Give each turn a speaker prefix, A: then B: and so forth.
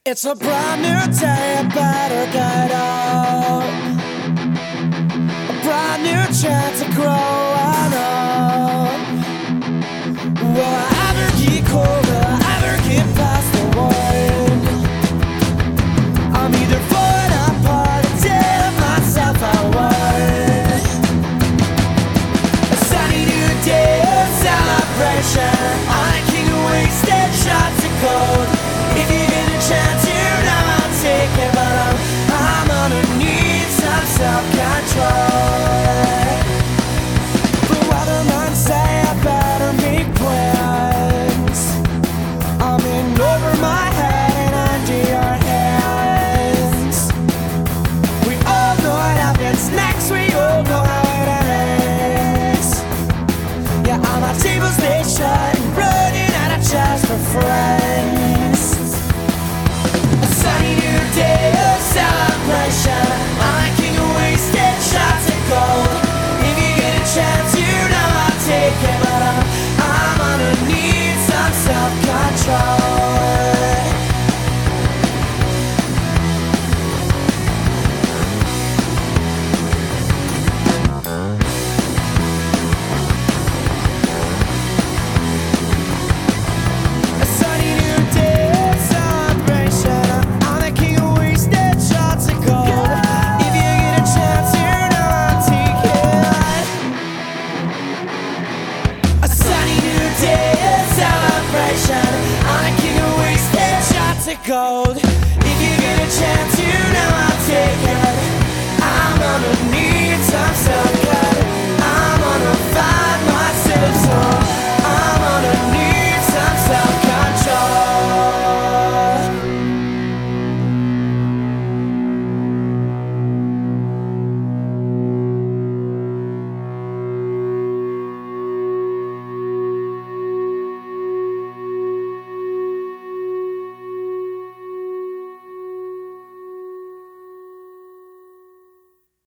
A: It's a brand new day, I better get up. A brand new chance of growing up. Will I ever get cold? Will I ever get past the wind? I'm either falling apart or tearing myself apart. A sunny new day of celebration. I'm a king of wasted shots of gold. If you get a chance, you know I'll take it, but I'm gonna need some self-control. The weathermen say I better make plans. I'm in over my head and under your hands. We all know what happens next, we all know how it ends. Yeah, all my tables they shut, running out of chance for friends. Sunny new day of celebration. I'm a king of wasted shots of gold. If you get a chance, you know I'll take it, but I'm gonna need some self-control. A sunny new day of celebration. I'm the king of wasted shots of gold. If you get a chance, you know I'll take it. A sunny new day of celebration. I'm the king of wasted shots of gold. If you get a chance, you